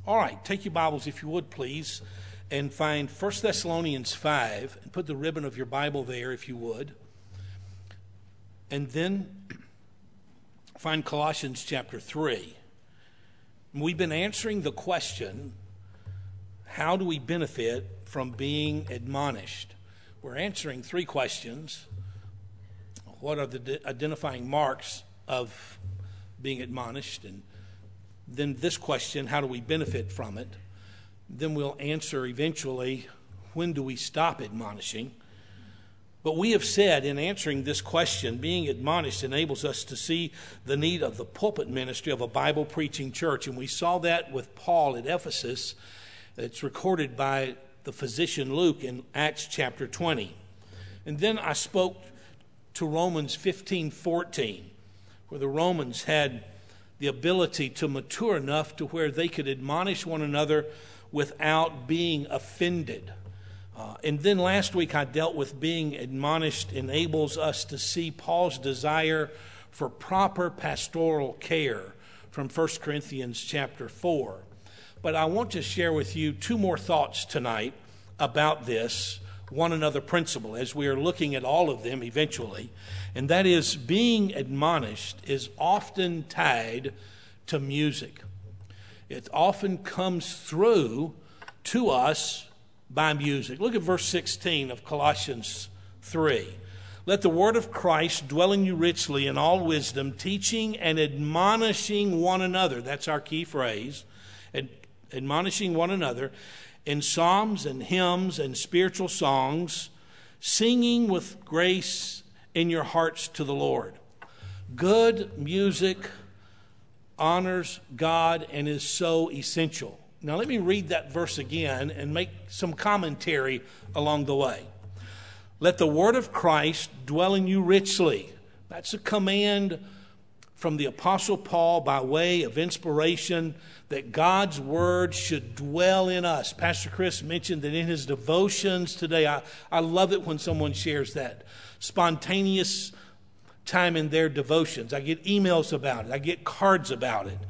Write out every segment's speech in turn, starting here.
All right, take your Bibles, if you would, please, and find 1 Thessalonians 5, and put the ribbon of your Bible there, if you would. And then find Colossians chapter 3. We've been answering the question, how do we benefit from being admonished? We're answering three questions. What are the identifying marks of being admonished? And then this question, how do we benefit from it? Then we'll answer eventually, when do we stop admonishing? But we have said in answering this question, being admonished enables us to see the need of the pulpit ministry of a Bible-preaching church. And we saw that with Paul at Ephesus. It's recorded by the physician Luke in Acts chapter 20. And then I spoke to Romans 15:14, where the Romans had the ability to mature enough to where they could admonish one another without being offended. And then last week I dealt with being admonished enables us to see Paul's desire for proper pastoral care from 1 Corinthians chapter 4. But I want to share with you two more thoughts tonight about this one another principle as we are looking at all of them eventually. And that is, being admonished is often tied to music. It often comes through to us by music. Look at verse 16 of Colossians 3. Let the word of Christ dwell in you richly in all wisdom, teaching and admonishing one another. That's our key phrase. Admonishing one another in psalms and hymns and spiritual songs, singing with grace in your hearts to the Lord. Good music honors God and is so essential. Now let me read that verse again and make some commentary along the way. Let the word of Christ dwell in you richly. That's a command from the Apostle Paul by way of inspiration, that God's word should dwell in us. Pastor Chris mentioned that in his devotions today. I love it when someone shares that spontaneous time in their devotions. I get emails about it. I get cards about it.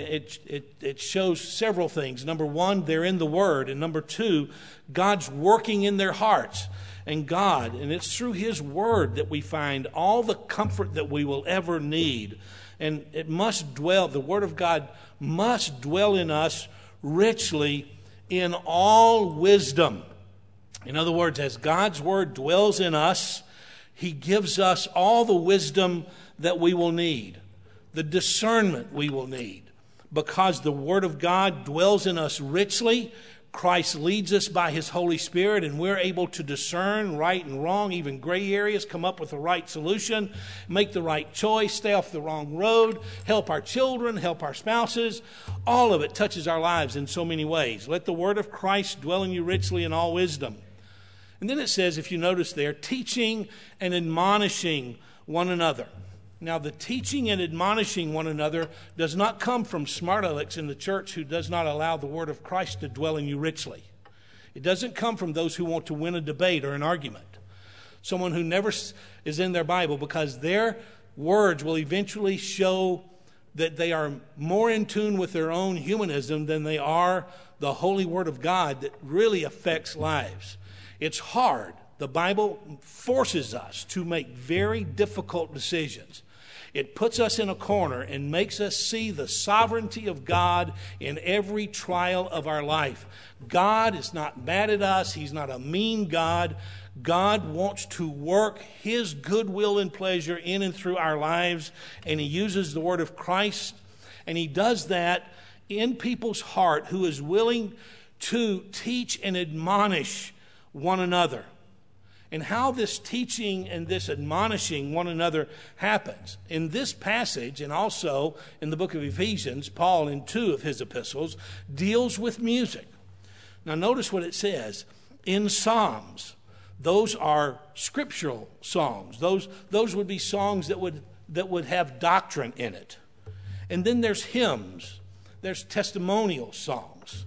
It shows several things. Number one, they're in the Word. And number two, God's working in their hearts. And it's through His Word that we find all the comfort that we will ever need. And it must dwell, the Word of God must dwell in us richly in all wisdom. In other words, as God's Word dwells in us, He gives us all the wisdom that we will need, the discernment we will need. Because the Word of God dwells in us richly, Christ leads us by His Holy Spirit, and we're able to discern right and wrong, even gray areas, come up with the right solution, make the right choice, stay off the wrong road, help our children, help our spouses. All of it touches our lives in so many ways. Let the word of Christ dwell in you richly in all wisdom. And then it says, if you notice there, teaching and admonishing one another. Now, the teaching and admonishing one another does not come from smart alecks in the church who does not allow the word of Christ to dwell in you richly. It doesn't come from those who want to win a debate or an argument. Someone who never is in their Bible, because their words will eventually show that they are more in tune with their own humanism than they are the holy word of God that really affects lives. It's hard. The Bible forces us to make very difficult decisions. It puts us in a corner and makes us see the sovereignty of God in every trial of our life. God is not mad at us. He's not a mean God. God wants to work His goodwill and pleasure in and through our lives, and He uses the word of Christ, and He does that in people's heart who is willing to teach and admonish one another. And how this teaching and this admonishing one another happens. In this passage, and also in the book of Ephesians, Paul, in two of his epistles, deals with music. Now notice what it says. In psalms, those are scriptural songs. Those would be songs that would have doctrine in it. And then there's hymns. There's testimonial songs.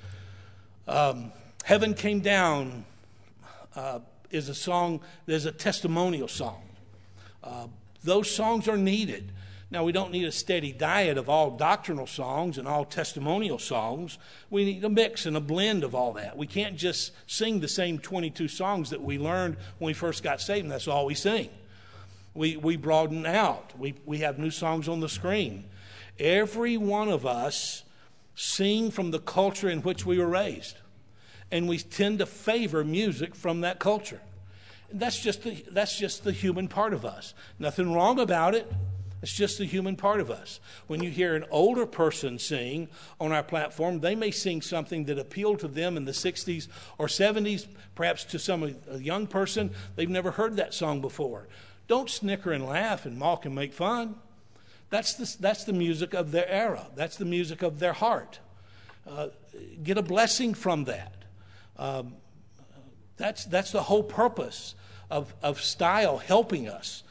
Heaven Came Down is a song, there's a testimonial song. Those songs are needed. Now, we don't need a steady diet of all doctrinal songs and all testimonial songs. We need a mix and a blend of all that. We can't just sing the same 22 songs that we learned when we first got saved, and that's all we sing. We broaden out. We have new songs on the screen. Every one of us sing from the culture in which we were raised, and we tend to favor music from that culture. And that's just the human part of us. Nothing wrong about it. It's just the human part of us. When you hear an older person sing on our platform, they may sing something that appealed to them in the 60s or 70s, perhaps to a young person. They've never heard that song before. Don't snicker and laugh and mock and make fun. That's the music of their era. That's the music of their heart. Get a blessing from that. That's the whole purpose of style helping us.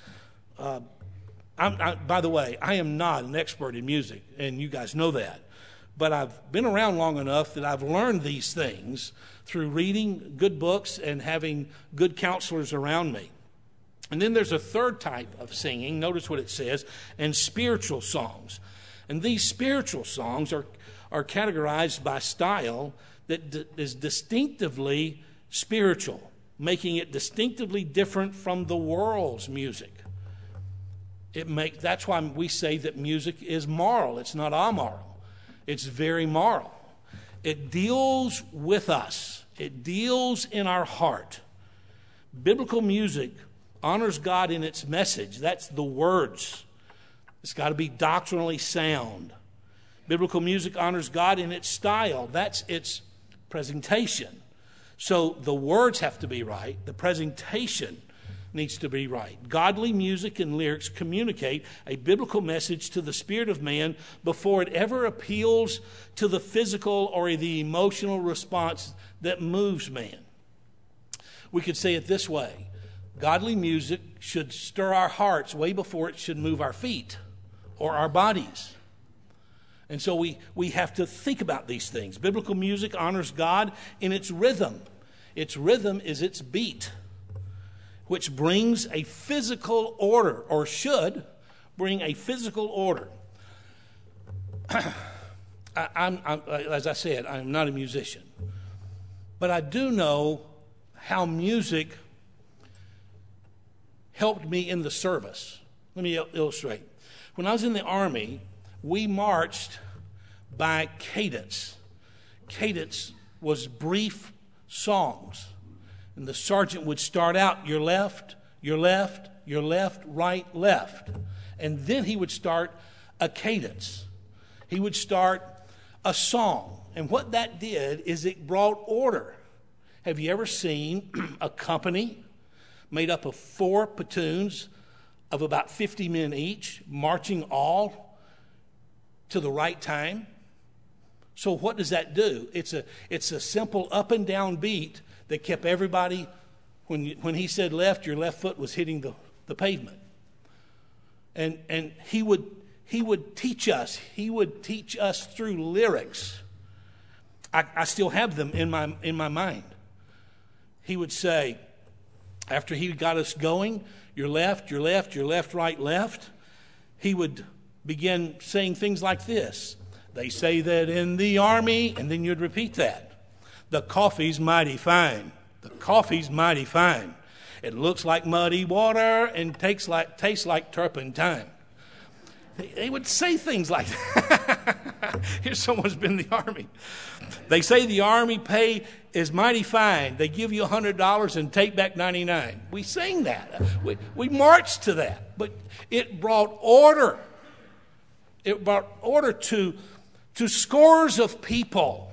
By the way, I am not an expert in music, and you guys know that. But I've been around long enough that I've learned these things through reading good books and having good counselors around me. And then there's a third type of singing. Notice what it says, and spiritual songs. And these spiritual songs are categorized by style that is distinctively spiritual, making it distinctively different from the world's music. That's why we say that music is moral. It's not amoral. It's very moral. It deals with us. It deals in our heart. Biblical music honors God in its message. That's the words. It's got to be doctrinally sound. Biblical music honors God in its style. That's its presentation. So the words have to be right. The presentation needs to be right. Godly music and lyrics communicate a biblical message to the spirit of man before it ever appeals to the physical or the emotional response that moves man. We could say it this way. Godly music should stir our hearts way before it should move our feet or our bodies. And so we have to think about these things. Biblical music honors God in its rhythm. Its rhythm is its beat, which brings a physical order, or should bring a physical order. As I said, I'm not a musician. But I do know how music helped me in the service. Let me illustrate. When I was in the Army, we marched by cadence. Cadence was brief songs. And the sergeant would start out, your left, your left, your left, right, left. And then he would start a cadence. He would start a song. And what that did is it brought order. Have you ever seen a company made up of 4 platoons of about 50 men each, marching all to the right time? So what does that do? It's a simple up and down beat that kept everybody, when he said left, your left foot was hitting the pavement. And he would teach us. He would teach us through lyrics. I still have them in my mind. He would say, after he got us going, your left, your left, your left, right, left, he would begin saying things like this. They say that in the Army, and then you'd repeat that. The coffee's mighty fine. The coffee's mighty fine. It looks like muddy water and tastes like turpentine. They would say things like that. Here's someone's been in the Army. They say the Army pay is mighty fine. They give you $100 and take back 99. We sing that. We march to that. But it brought order. It brought order to scores of people.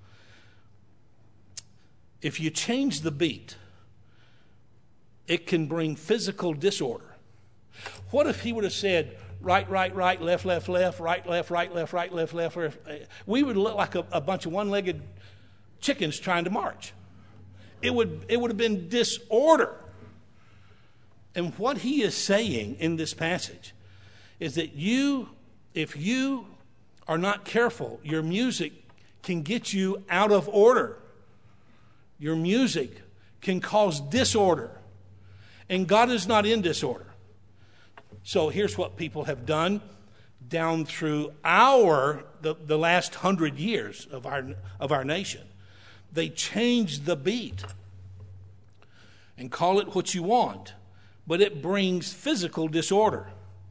If you change the beat, it can bring physical disorder. What if he would have said, right, right, right, left, left, left, right, left, right, left, right, left, left, left? We would look like a bunch of one-legged chickens trying to march. It would have been disorder. And what he is saying in this passage is that if you are not careful, your music can get you out of order. Your music can cause disorder. And God is not in disorder. So here's what people have done. down through the last 100 years of our nation. They changed the beat and call it what you want, but it brings physical disorder.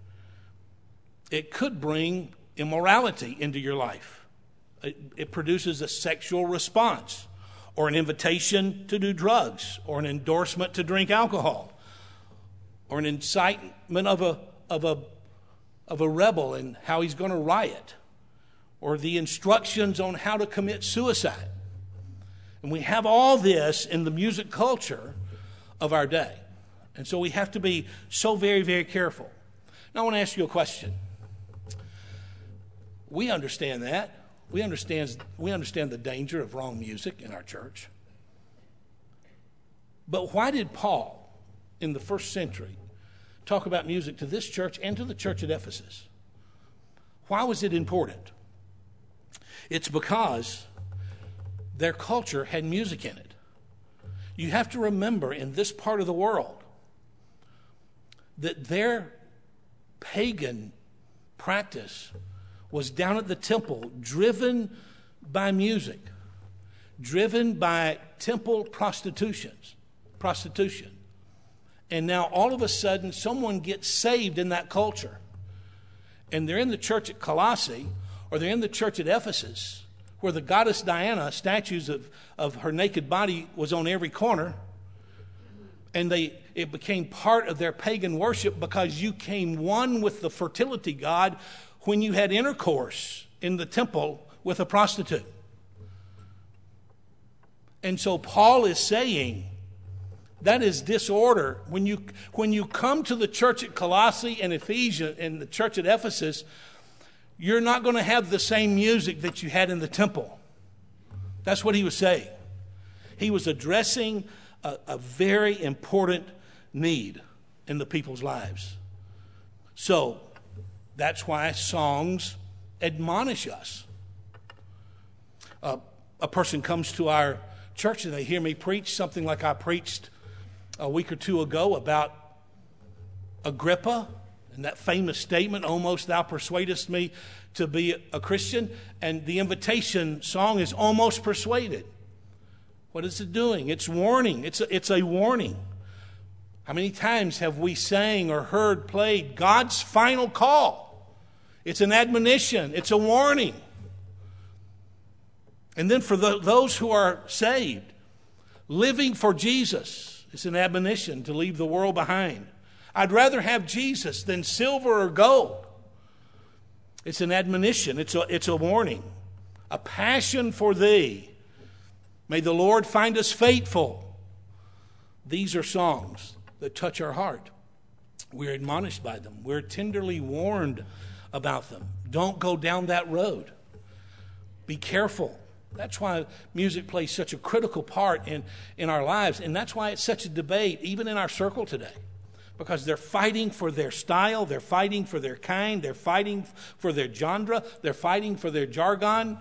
It could bring immorality into your life. It produces a sexual response, or an invitation to do drugs, or an endorsement to drink alcohol, or an incitement of a rebel and how he's going to riot, or the instructions on how to commit suicide. And we have all this in the music culture of our day. And so we have to be so very, very careful. Now I want to ask you a question. We understand that. We understand the danger of wrong music in our church. But why did Paul, in the first century, talk about music to this church and to the church at Ephesus? Why was it important? It's because their culture had music in it. You have to remember, in this part of the world, that their pagan practice was down at the temple, driven by music, driven by temple prostitution. And now all of a sudden someone gets saved in that culture. And they're in the church at Colossae, or they're in the church at Ephesus, where the goddess Diana, statues of her naked body was on every corner. And it became part of their pagan worship because you came one with the fertility god when you had intercourse in the temple with a prostitute. And so Paul is saying that is disorder. When you come to the church at Colossae and Ephesians and the church at Ephesus, you're not going to have the same music that you had in the temple. That's what he was saying. He was addressing a very important need in the people's lives. So that's why songs admonish us. A person comes to our church and they hear me preach something like I preached a week or two ago about Agrippa and that famous statement, "Almost thou persuadest me to be a Christian." And the invitation song is "Almost Persuaded." What is it doing? It's warning. It's a warning. How many times have we sang or heard played God's final call? It's an admonition. It's a warning. And then for those who are saved, living for Jesus, it's an admonition to leave the world behind. I'd rather have Jesus than silver or gold. It's an admonition. It's a warning. A passion for thee. May the Lord find us faithful. These are songs that touch our heart. We're admonished by them. We're tenderly warned about them. Don't go down that road. Be careful. That's why music plays such a critical part in our lives. And that's why it's such a debate, even in our circle today. Because they're fighting for their style. They're fighting for their kind. They're fighting for their genre. They're fighting for their jargon.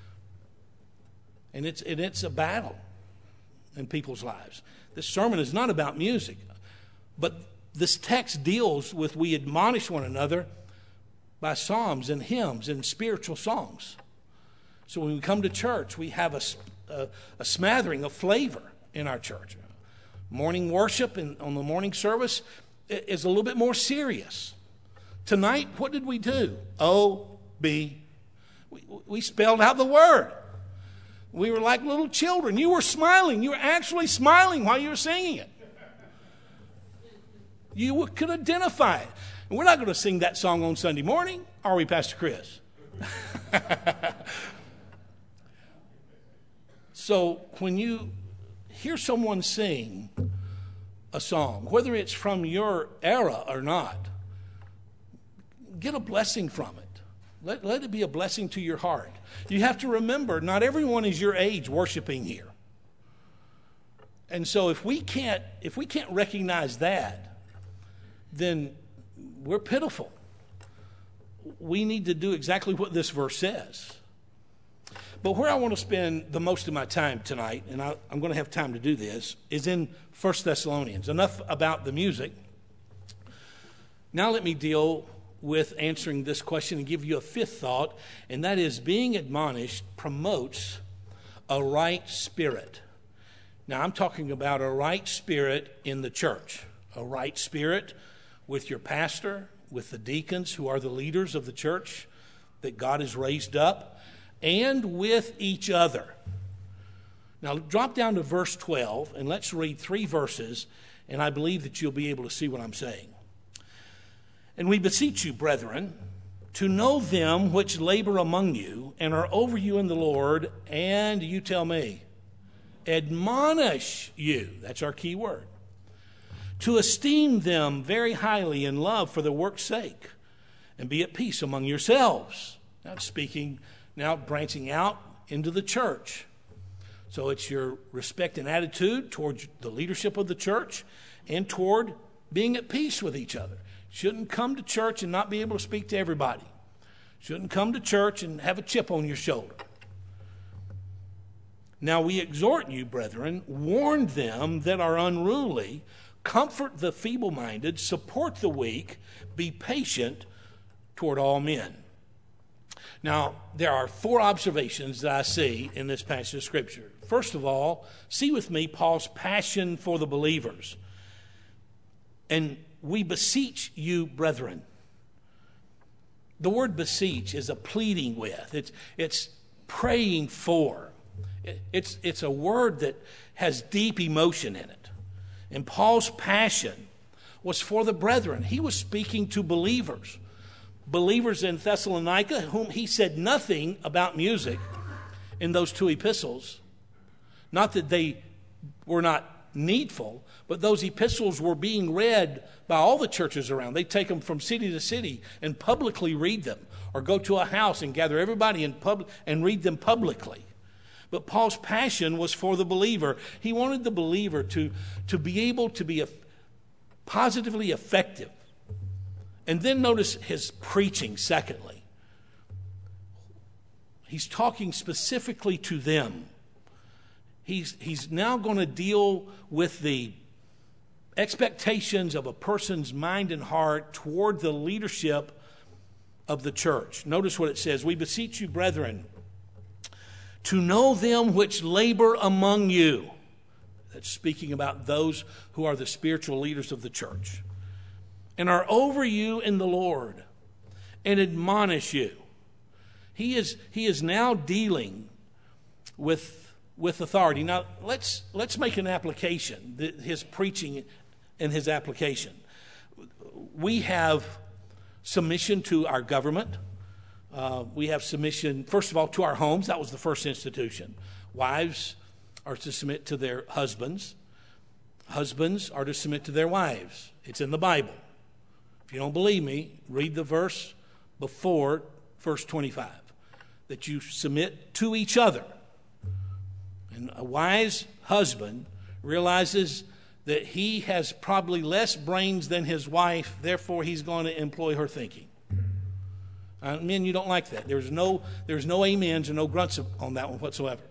And it's a battle in people's lives. This sermon is not about music. But this text deals with we admonish one another by psalms and hymns and spiritual songs. So when we come to church, we have a smattering of flavor in our church. Morning worship on the morning service is a little bit more serious. Tonight, what did we do? O-B. We spelled out the word. We were like little children. You were smiling. You were actually smiling while you were singing it. You could identify it. And we're not going to sing that song on Sunday morning, are we, Pastor Chris? So when you hear someone sing a song, whether it's from your era or not, get a blessing from it. Let it be a blessing to your heart. You have to remember, not everyone is your age worshiping here. And so if we can't recognize that, then we're pitiful. We need to do exactly what this verse says. But where I want to spend the most of my time tonight, and I'm going to have time to do this, is in 1 Thessalonians. Enough about the music. Now let me deal with answering this question and give you a fifth thought, and that is being admonished promotes a right spirit. Now, I'm talking about a right spirit in the church, a right spirit with your pastor, with the deacons who are the leaders of the church that God has raised up, and with each other. Now, drop down to verse 12, and let's read 3 verses, and I believe that you'll be able to see what I'm saying. And we beseech you, brethren, to know them which labor among you and are over you in the Lord, and you tell me, admonish you, that's our key word, to esteem them very highly in love for the work's sake, and be at peace among yourselves. Now speaking, now branching out into the church. So it's your respect and attitude toward the leadership of the church and toward being at peace with each other. Shouldn't come to church and not be able to speak to everybody. Shouldn't come to church and have a chip on your shoulder. Now we exhort you, brethren, warn them that are unruly, comfort the feeble-minded, support the weak, be patient toward all men. Now, there are 4 observations that I see in this passage of Scripture. First of all, see with me Paul's passion for the believers. And we beseech you, brethren. The word beseech is a pleading with. It's praying for. It's a word that has deep emotion in it. And Paul's passion was for the brethren. He was speaking to believers. Believers in Thessalonica, whom he said nothing about music in those 2 epistles. Not that they were not needful, but those epistles were being read by all the churches around. They take them from city to city and publicly read them, or go to a house and gather everybody in public and read them publicly. But Paul's passion was for the believer. He wanted the believer to be able to be positively effective. And then notice his preaching, secondly. He's talking specifically to them. He's now going to deal with the expectations of a person's mind and heart toward the leadership of the church. Notice what it says. We beseech you, brethren, to know them which labor among you. That's speaking about those who are the spiritual leaders of the church. And are over you in the Lord, and admonish you. He is now dealing with authority. Now let's make an application. His preaching and his application. We have submission to our government. We have submission, first of all, to our homes. That was the first institution. Wives are to submit to their husbands. Husbands are to submit to their wives. It's in the Bible. If you don't believe me, read the verse before verse 25, that you submit to each other. And a wise husband realizes that he has probably less brains than his wife, therefore he's going to employ her thinking. Men, you don't like that. There's no amens or no grunts on that one whatsoever.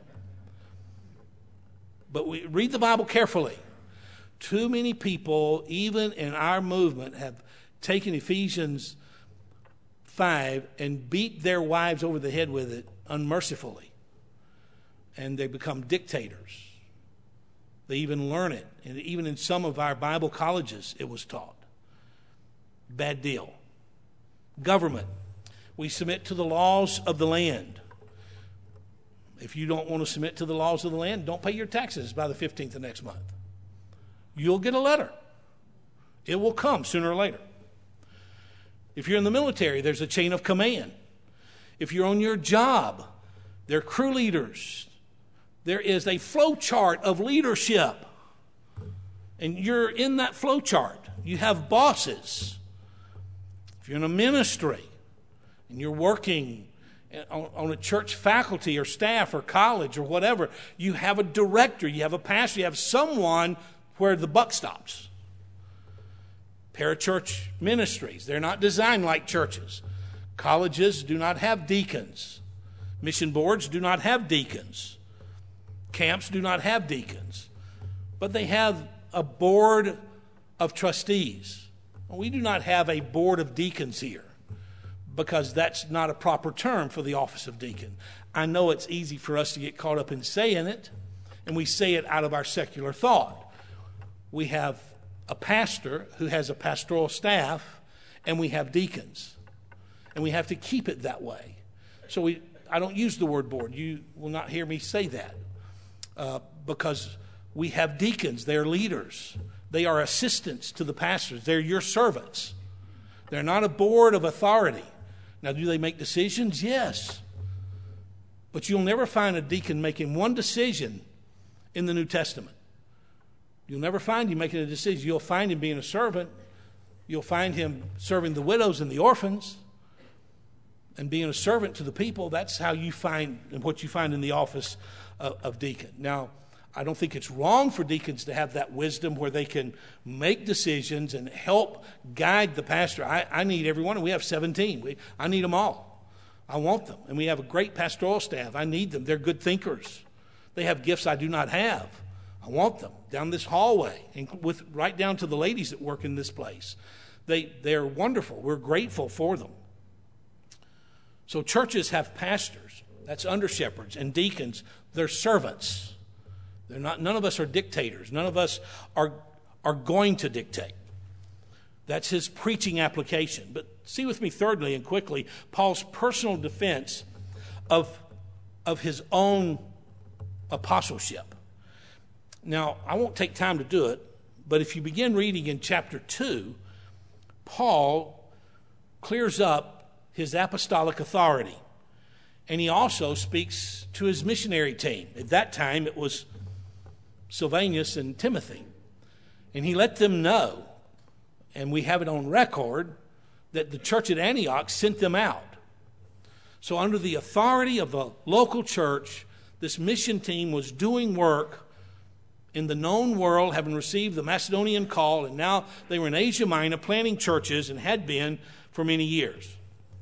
But we read the Bible carefully. Too many people, even in our movement, have taken Ephesians 5 and beat their wives over the head with it unmercifully. And they become dictators. They even learn it. And even in some of our Bible colleges, it was taught. Bad deal. Government. We submit to the laws of the land. If you don't want to submit to the laws of the land, don't pay your taxes by the 15th of next month. You'll get a letter. It will come sooner or later. If you're in the military, there's a chain of command. If you're on your job, there are crew leaders. There is a flow chart of leadership. And you're in that flow chart. You have bosses. If you're in a ministry and you're working on a church faculty or staff or college or whatever, you have a director, you have a pastor, you have someone where the buck stops. Parachurch ministries, they're not designed like churches. Colleges do not have deacons. Mission boards do not have deacons. Camps do not have deacons. But they have a board of trustees. We do not have a board of deacons here. because that's not a proper term for the office of deacon. I know it's easy for us to get caught up in saying it, and we say it out of our secular thought. We have a pastor who has a pastoral staff, and we have deacons, and we have to keep it that way. So I don't use the word board. You will not hear me say that because we have deacons. They're leaders. They are assistants to the pastors. They're your servants. They're not a board of authority. Now, do they make decisions? Yes. But you'll never find a deacon making one decision in the New Testament. You'll never find him making a decision. You'll find him being a servant. You'll find him serving the widows and the orphans and being a servant to the people. That's how you find and what you find in the office of deacon. Now, I don't think it's wrong for deacons to have that wisdom where they can make decisions and help guide the pastor. I need everyone, and we have 17. I need them all. I want them. And we have a great pastoral staff. I need them. They're good thinkers. They have gifts I do not have. I want them down this hallway, and right down to the ladies that work in this place. They're wonderful. We're grateful for them. So churches have pastors. That's under shepherds, and deacons. They're servants. They're not. None of us are dictators. None of us are going to dictate. That's his preaching application. But see with me thirdly and quickly, Paul's personal defense of his own apostleship. Now, I won't take time to do it, but if you begin reading in chapter 2, Paul clears up his apostolic authority. And he also speaks to his missionary team. At that time, it was Silvanus and Timothy. And he let them know, and we have it on record, that the church at Antioch sent them out. So under the authority of the local church, this mission team was doing work in the known world, having received the Macedonian call, and now they were in Asia Minor planting churches and had been for many years.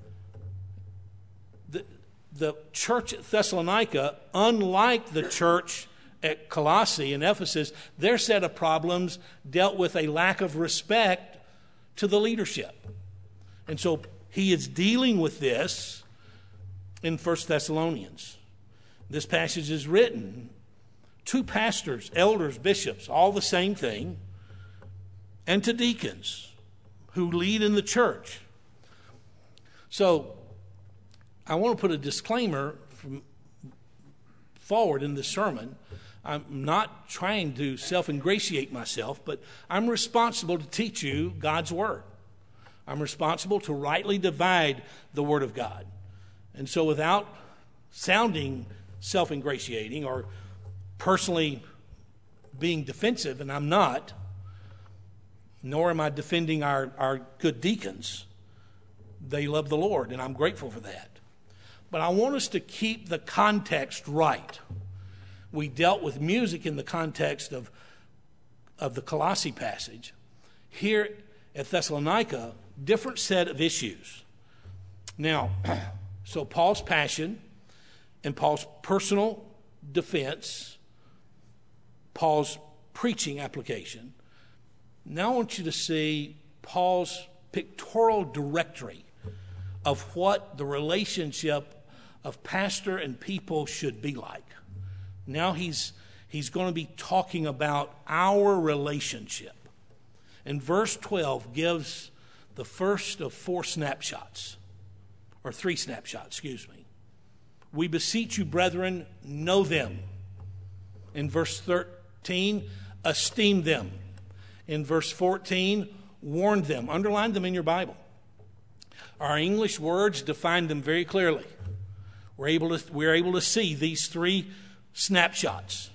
The church at Thessalonica, unlike the church at Colossae and Ephesus, their set of problems dealt with a lack of respect to the leadership. And so he is dealing with this in 1 Thessalonians. This passage is written to pastors, elders, bishops, all the same thing, and to deacons who lead in the church. So I want to put a disclaimer forward in this sermon. I'm not trying to self-ingratiate myself, but I'm responsible to teach you God's Word. I'm responsible to rightly divide the Word of God. And so without sounding self-ingratiating or personally being defensive, and I'm not, nor am I defending our good deacons. They love the Lord, and I'm grateful for that. But I want us to keep the context right. We dealt with music in the context of the Colossae passage. Here at Thessalonica, different set of issues. Now, so Paul's passion and Paul's personal defense, Paul's preaching application. Now I want you to see Paul's pictorial directory of what the relationship of pastor and people should be like. Now he's going to be talking about our relationship. And verse 12 gives the first of four snapshots, or three snapshots, excuse me. We beseech you, brethren, know them. In verse 13, esteem them. In verse 14, warn them. Underline them in your Bible. Our English words define them very clearly. We're able to see these three snapshots.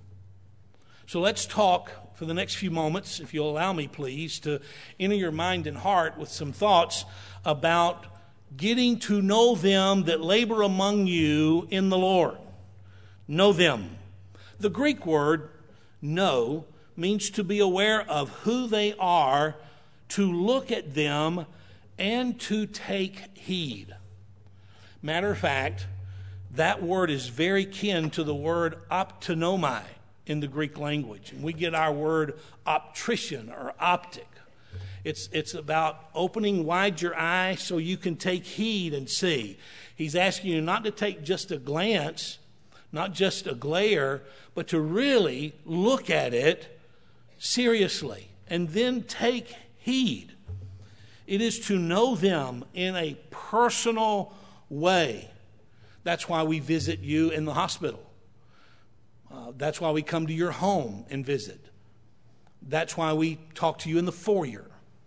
So let's talk for the next few moments, if you'll allow me, please, to enter your mind and heart with some thoughts about getting to know them that labor among you in the Lord. Know them. The Greek word know means to be aware of who they are, to look at them, and to take heed. Matter of fact, that word is very kin to the word optonomai in the Greek language. And we get our word optician or optic. It's about opening wide your eyes so you can take heed and see. He's asking you not to take just a glance, not just a glare, but to really look at it seriously and then take heed. It is to know them in a personal way. That's why we visit you in the hospital. That's why we come to your home and visit. That's why we talk to you in the foyer.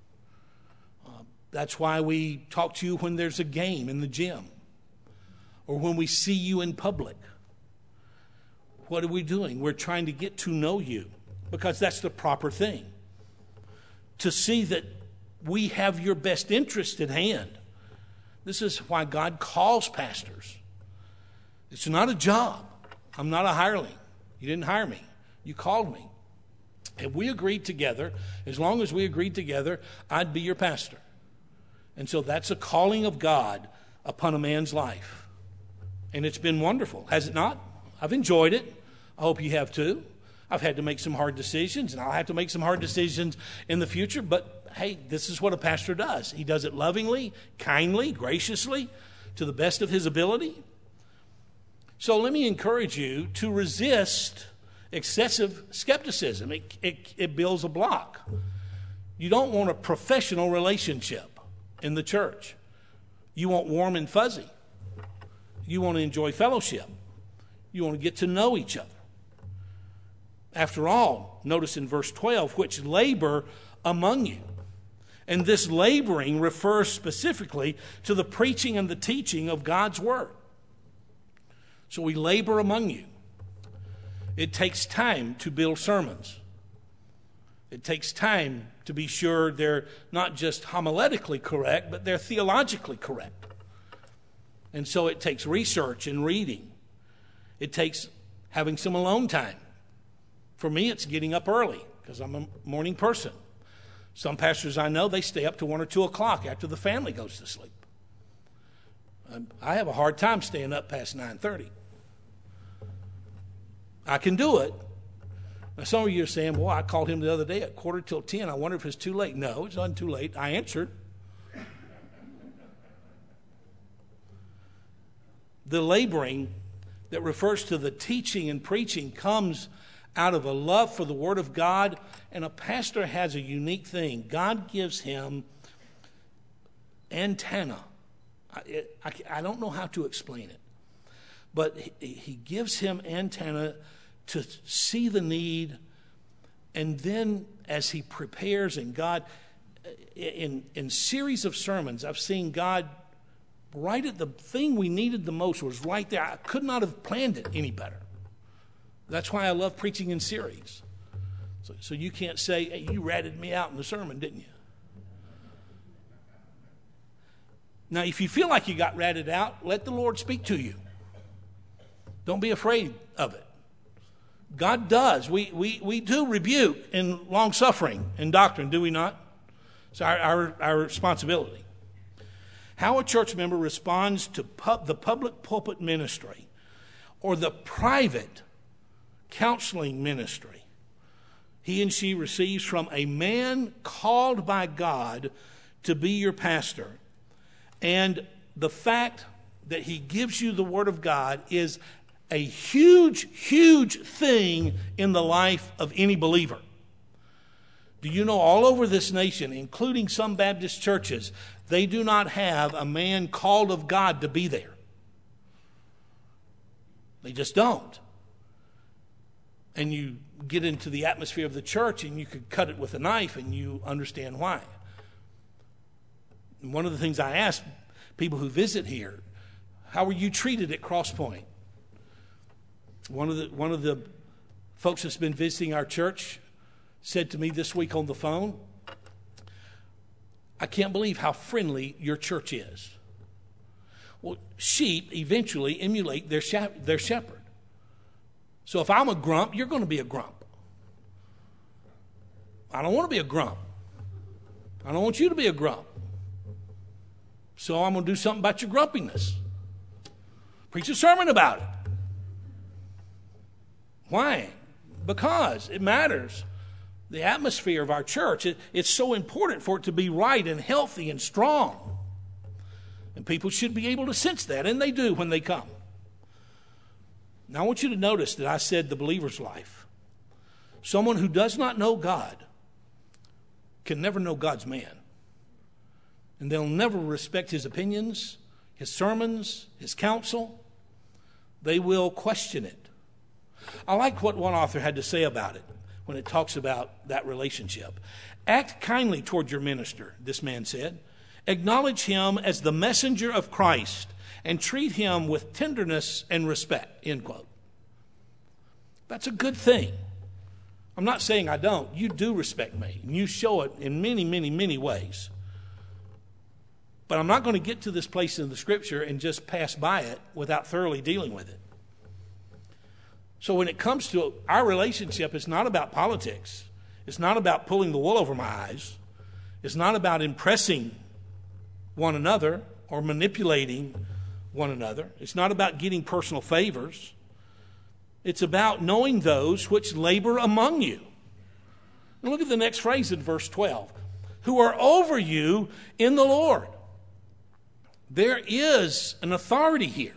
That's why we talk to you when there's a game in the gym or when we see you in public. What are we doing? We're trying to get to know you because that's the proper thing. To see that we have your best interest at hand. This is why God calls pastors. It's not a job. I'm not a hireling. You didn't hire me. You called me. And we agreed together, as long as we agreed together, I'd be your pastor. And so that's a calling of God upon a man's life. And it's been wonderful, has it not? I've enjoyed it. I hope you have too. I've had to make some hard decisions, and I'll have to make some hard decisions in the future. But hey, this is what a pastor does. He does it lovingly, kindly, graciously, to the best of his ability. So let me encourage you to resist excessive skepticism. It builds a block. You don't want a professional relationship in the church. You want warm and fuzzy. You want to enjoy fellowship. You want to get to know each other. After all, notice in verse 12, which labor among you. And this laboring refers specifically to the preaching and the teaching of God's word. So we labor among you. It takes time to build sermons. It takes time to be sure they're not just homiletically correct, but they're theologically correct. And so it takes research and reading. It takes having some alone time. For me, it's getting up early because I'm a morning person. Some pastors I know, they stay up to 1 or 2 o'clock after the family goes to sleep. I have a hard time staying up past 9:30. I can do it. Now, some of you are saying, well, I called him the other day at 9:45. I wonder if it's too late. No, it's not too late. I answered. The laboring that refers to the teaching and preaching comes out of a love for the Word of God, and a pastor has a unique thing. God gives him antenna. I don't know how to explain it, but he gives him antenna to see the need, and then as he prepares, and God, in series of sermons, I've seen God right at the thing we needed the most was right there. I could not have planned it any better. That's why I love preaching in series. So you can't say, hey, you ratted me out in the sermon, didn't you? Now, if you feel like you got ratted out, let the Lord speak to you. Don't be afraid of it. God does. We do rebuke in long-suffering and doctrine, do we not? It's our responsibility. How a church member responds to the public pulpit ministry or the private counseling ministry he and she receives from a man called by God to be your pastor, and the fact that he gives you the Word of God is a huge, huge thing in the life of any believer. Do you know all over this nation, including some Baptist churches, they do not have a man called of God to be there. They just don't. And you get into the atmosphere of the church and you could cut it with a knife and you understand why. And one of the things I ask people who visit here, how were you treated at Cross Point? One of the folks that's been visiting our church said to me this week on the phone, I can't believe how friendly your church is. Well, sheep eventually emulate their shepherd. So if I'm a grump, you're going to be a grump. I don't want to be a grump. I don't want you to be a grump. So I'm going to do something about your grumpiness. Preach a sermon about it. Why? Because it matters. the atmosphere of our church. It's so important for it to be right and healthy and strong. And people should be able to sense that, and they do when they come. Now I want you to notice that I said the believer's life. Someone who does not know God can never know God's man. And they'll never respect his opinions, his sermons, his counsel. They will question it. I like what one author had to say about it when it talks about that relationship. Act kindly toward your minister, this man said. Acknowledge him as the messenger of Christ and treat him with tenderness and respect, end quote. That's a good thing. I'm not saying I don't. You do respect me, and you show it in many, many, many ways. But I'm not going to get to this place in the Scripture and just pass by it without thoroughly dealing with it. So when it comes to our relationship, it's not about politics. It's not about pulling the wool over my eyes. It's not about impressing one another or manipulating one another. It's not about getting personal favors. It's about knowing those which labor among you. And look at the next phrase in verse 12. Who are over you in the Lord. There is an authority here.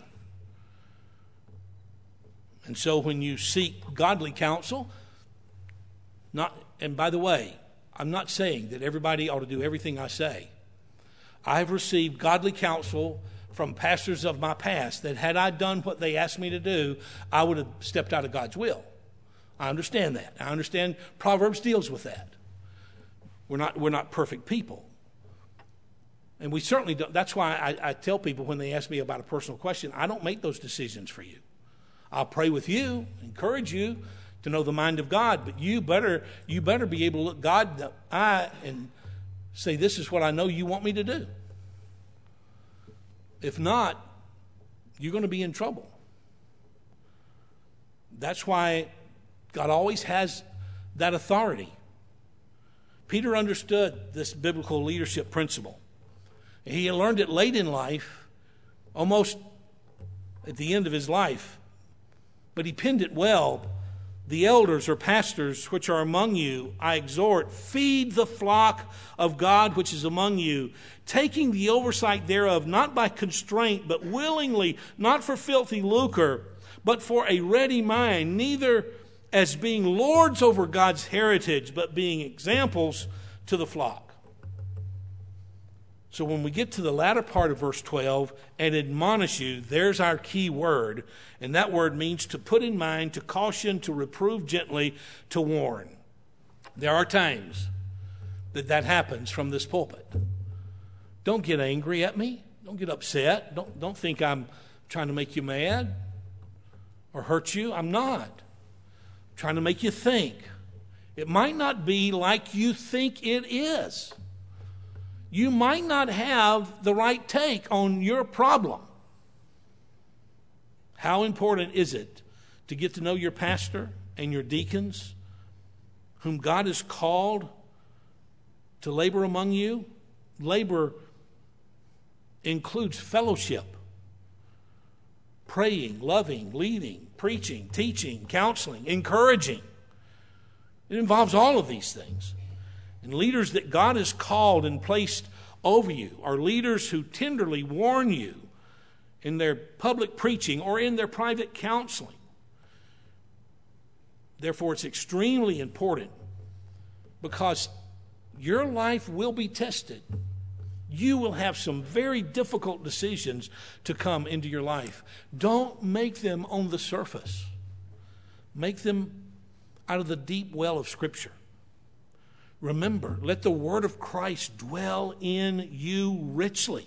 And so when you seek godly counsel, and by the way, I'm not saying that everybody ought to do everything I say. I have received godly counsel from pastors of my past that had I done what they asked me to do, I would have stepped out of God's will. I understand that. I understand Proverbs deals with that. We're not perfect people. And we certainly don't. That's why I tell people when they ask me about a personal question, I don't make those decisions for you. I'll pray with you, encourage you to know the mind of God, but you better be able to look God in the eye and say, this is what I know you want me to do. If not, you're going to be in trouble. That's why God always has that authority. Peter understood this biblical leadership principle. He learned it late in life, almost at the end of his life, but he penned it well. The elders or pastors which are among you, I exhort, feed the flock of God which is among you, taking the oversight thereof, not by constraint, but willingly, not for filthy lucre, but for a ready mind, neither as being lords over God's heritage, but being examples to the flock. So when we get to the latter part of verse 12, and admonish you, there's our key word. And that word means to put in mind, to caution, to reprove gently, to warn. There are times that happens from this pulpit. Don't get angry at me. Don't get upset. Don't think I'm trying to make you mad or hurt you. I'm not. I'm trying to make you think. It might not be like you think it is. You might not have the right take on your problem. How important is it to get to know your pastor and your deacons, whom God has called to labor among you? Labor includes fellowship, praying, loving, leading, preaching, teaching, counseling, encouraging. It involves all of these things. And leaders that God has called and placed over you are leaders who tenderly warn you in their public preaching or in their private counseling. Therefore, it's extremely important because your life will be tested. You will have some very difficult decisions to come into your life. Don't make them on the surface. Make them out of the deep well of Scripture. Remember, let the word of Christ dwell in you richly.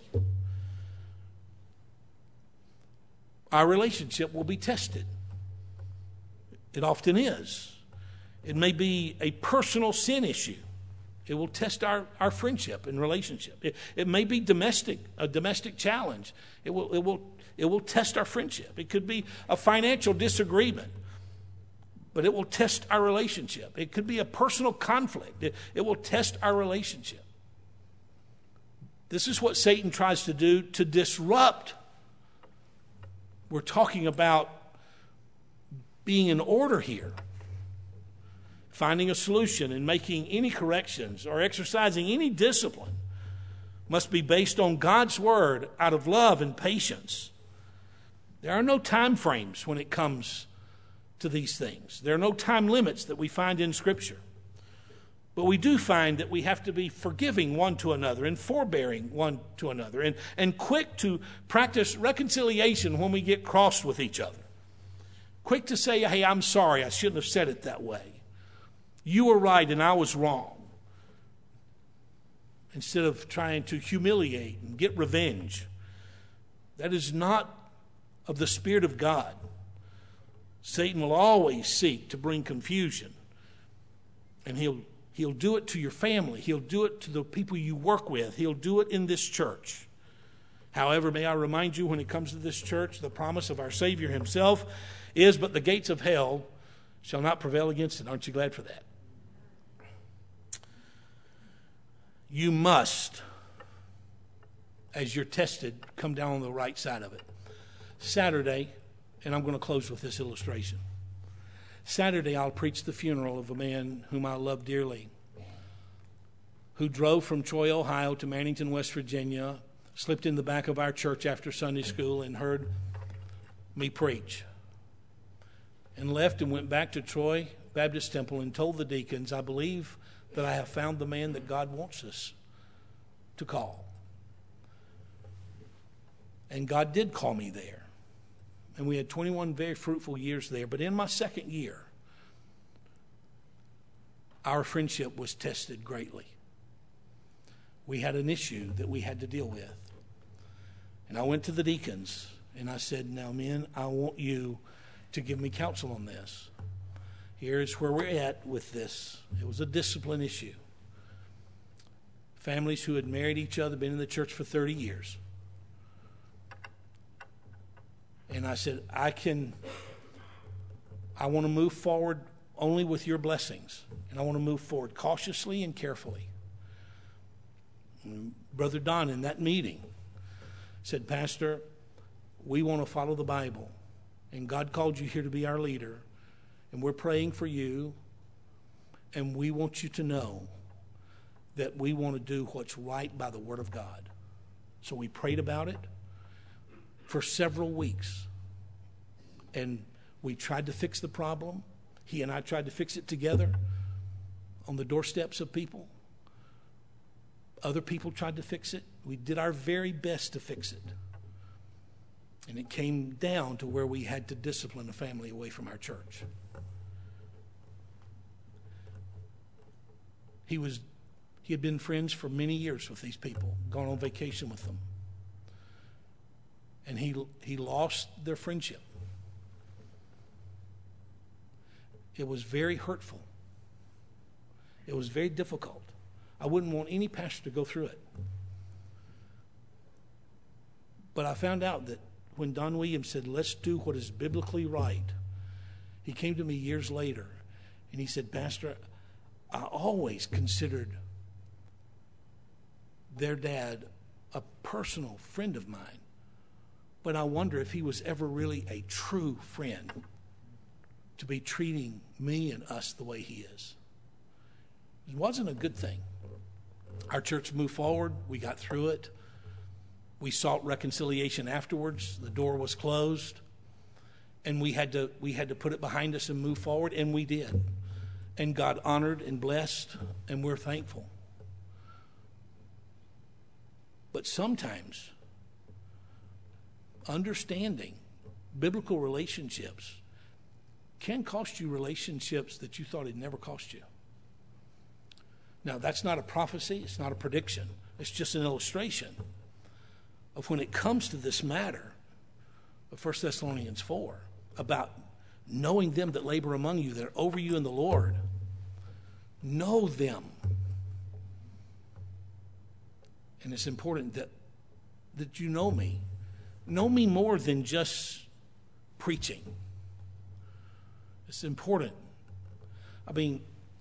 Our relationship will be tested. It often is. It may be a personal sin issue. It will test our friendship and relationship. It may be a domestic challenge. It will test our friendship. It could be a financial disagreement, but it will test our relationship. It could be a personal conflict. It will test our relationship. This is what Satan tries to do to disrupt. We're talking about being in order here. finding a solution and making any corrections or exercising any discipline must be based on God's word out of love and patience. There are no time frames when it comes to these things. There are no time limits that we find in Scripture. But we do find that we have to be forgiving one to another and forbearing one to another and quick to practice reconciliation when we get crossed with each other. Quick to say, hey, I'm sorry, I shouldn't have said it that way. You were right and I was wrong. Instead of trying to humiliate and get revenge. That is not of the Spirit of God. Satan will always seek to bring confusion. And he'll do it to your family. He'll do it to the people you work with. He'll do it in this church. However, may I remind you, when it comes to this church, the promise of our Savior himself is, but the gates of hell shall not prevail against it. Aren't you glad for that? You must, as you're tested, come down on the right side of it. Saturday, and I'm going to close with this illustration. Saturday, I'll preach the funeral of a man whom I love dearly, who drove from Troy, Ohio to Mannington, West Virginia, slipped in the back of our church after Sunday school and heard me preach, and left and went back to Troy Baptist Temple and told the deacons, I believe that I have found the man that God wants us to call. And God did call me there. And we had 21 very fruitful years there. But in my second year, our friendship was tested greatly. We had an issue that we had to deal with. And I went to the deacons and I said, now men, I want you to give me counsel on this. Here's where we're at with this. It was a discipline issue. Families who had married each other, been in the church for 30 years. And I said, I want to move forward only with your blessings. And I want to move forward cautiously and carefully. And Brother Don in that meeting said, Pastor, we want to follow the Bible. And God called you here to be our leader. And we're praying for you. And we want you to know that we want to do what's right by the Word of God. So we prayed about it for several weeks. And we tried to fix the problem. He and I tried to fix it together on the doorsteps of people. Other people tried to fix it. We did our very best to fix it. And it came down to where we had to discipline a family away from our church. He had been friends for many years with these people, gone on vacation with them. And he lost their friendship. It was very hurtful. It was very difficult. I wouldn't want any pastor to go through it. But I found out that when Don Williams said, let's do what is biblically right, he came to me years later and he said, Pastor, I always considered their dad a personal friend of mine, but I wonder if he was ever really a true friend to be treating me and us the way he is. It wasn't a good thing. Our church moved forward. We got through it. We sought reconciliation afterwards. The door was closed. And we had to put it behind us and move forward, and we did. And God honored and blessed, and we're thankful. But sometimes understanding biblical relationships can cost you relationships that you thought it'd never cost you. Now, that's not a prophecy. It's not a prediction. It's just an illustration of when it comes to this matter of 1 Thessalonians 4, about knowing them that labor among you, that are over you in the Lord. Know them. And it's important that you know me. Know me more than just preaching. It's important. I mean,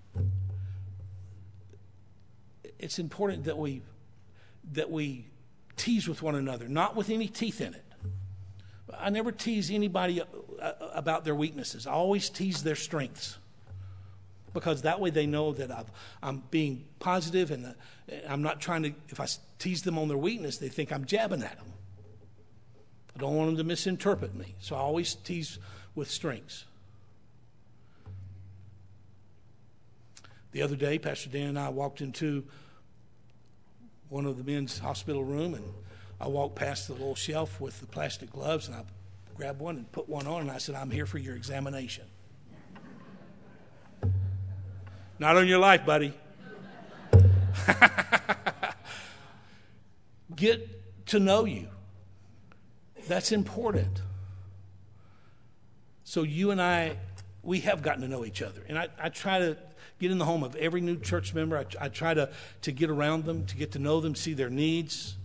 it's important that we tease with one another, not with any teeth in it. I never tease anybody about their weaknesses. I always tease their strengths. because that way they know that I'm being positive, and I'm not trying to, if I tease them on their weakness, they think I'm jabbing at them. I don't want them to misinterpret me, so I always tease with strengths. The other day, Pastor Dan and I walked into one of the men's hospital room, and I walked past the little shelf with the plastic gloves, and I grabbed one and put one on, and I said, I'm here for your examination. Not on your life, buddy. Get to know you. That's important. So you and I, we have gotten to know each other. And I try to get in the home of every new church member. I try to get around them, to get to know them, see their needs.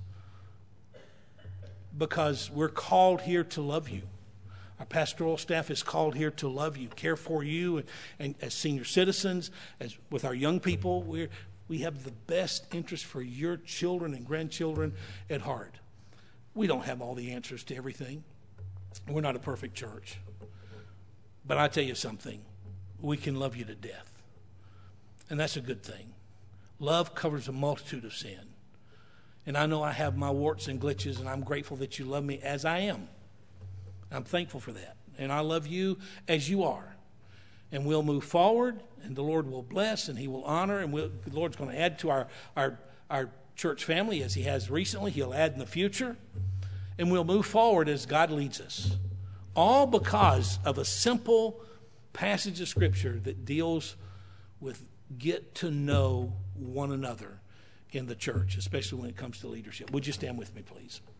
Because we're called here to love you. Our pastoral staff is called here to love you, care for you, and as senior citizens, as with our young people, we have the best interest for your children and grandchildren at heart. We don't have all the answers to everything. We're not a perfect church. But I tell you something, we can love you to death. And that's a good thing. Love covers a multitude of sin. And I know I have my warts and glitches, and I'm grateful that you love me as I am. I'm thankful for that. And I love you as you are. And we'll move forward, and the Lord will bless, and he will honor, and the Lord's going to add to our church family as he has recently. He'll add in the future. And we'll move forward as God leads us. All because of a simple passage of Scripture that deals with get to know one another in the church, especially when it comes to leadership. Would you stand with me, please?